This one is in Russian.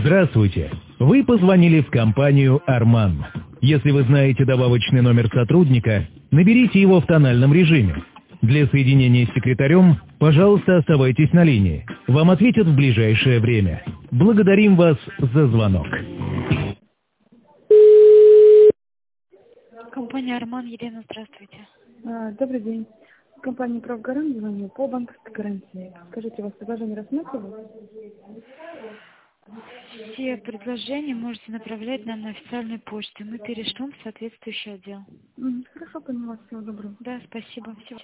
Здравствуйте. Вы позвонили в компанию «Арман». Если вы знаете добавочный номер сотрудника, наберите его в тональном режиме. Для соединения с секретарем, пожалуйста, оставайтесь на линии. Вам ответят в ближайшее время. Благодарим вас за звонок. Компания «Арман», Елена, здравствуйте. Добрый день. Компания «Правгарант» звоню по банковской гарантии. Скажите, у вас предложение рассматривалось? Все предложения можете направлять нам на официальную почту. Мы перешлем в соответствующий отдел. Хорошо, поняла. Всего доброго. Да, спасибо. Всего